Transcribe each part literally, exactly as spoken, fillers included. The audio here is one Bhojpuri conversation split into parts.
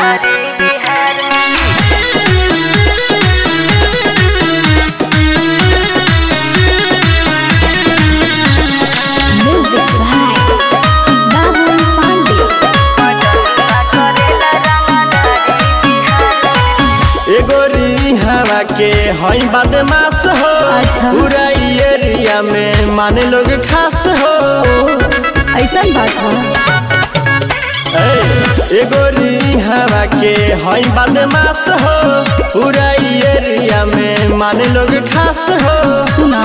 हवा के हई बदमाश हो। अच्छा। पूरा एरिया में माने लोग खास हो। ऐसा बात हो। एगोरी हवा के हई बदमाश हो। पूरा एरिया में माने लोग खास हो। सुना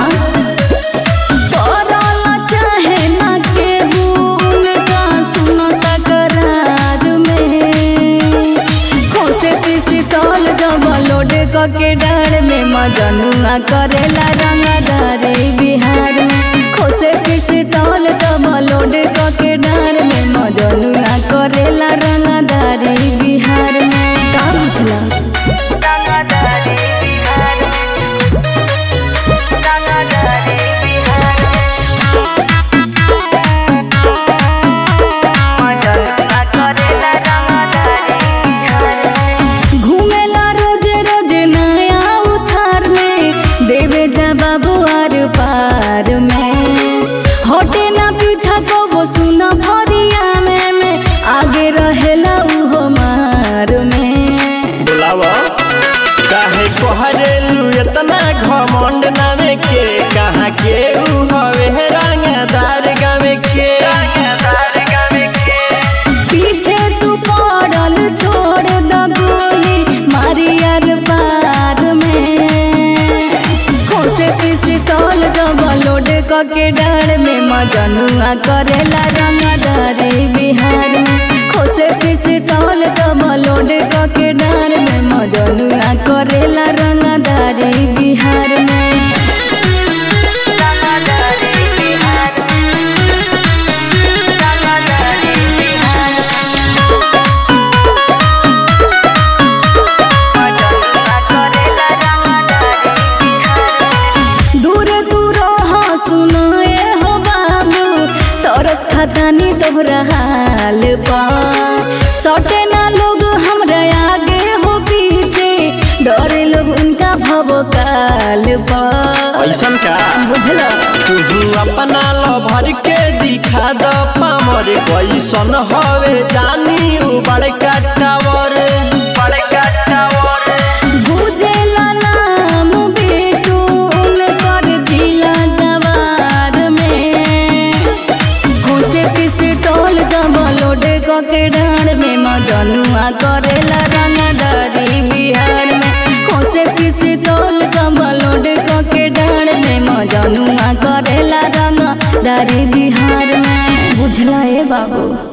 चाहे ना केहू उनका सुनो तकरार में खोसे पीसी तौल जब लोडे के डाड़ में मजनुआ करेला रंगदारी बिहार में खोसे पीसी तौल जब लोडे के डाड़ में मजनुआ करेला रंगदारी बिहार में का बुझला पार में हटे ना पीछा को वो सुना भरिया में, में आगे रहेला उहो मार में। बुलावा काहे कोहरेलू इतना घमंड नामे के कहाँ के उ हवे रंगदार गावे के पीछे तू पड़ल छोड़ द गोली मारियार पार में खोसे पीसी तौल जब लोडे के डाड़ में मजनुआ करेला रंगदारी बिहार में खोसे पीसी तौल जब लोडे के डाड़ में मजनुआ करेला रंगदारी बिहार में। खतानी तोहरा हाल पा सटे ना लोग हमरा आगे हो पीछे डरे लोग उनका भवकाल पा ऐसन का बुझला तू अपना लो भर के दिखा द पामर कैसन हवे जानी उ बड़का टावर बड़का टावर बुझेला नाम बेटू उनकर जिला जवार में खोसे पीसी तौल जब लोडे के डाड़ में मजनुआ करेला रंगदारी बिहार में खोसे पीसी तौल जब लोडे के डाड़ में मजनुआ करेला रंगदारी बिहार में बुझला ए बाबू।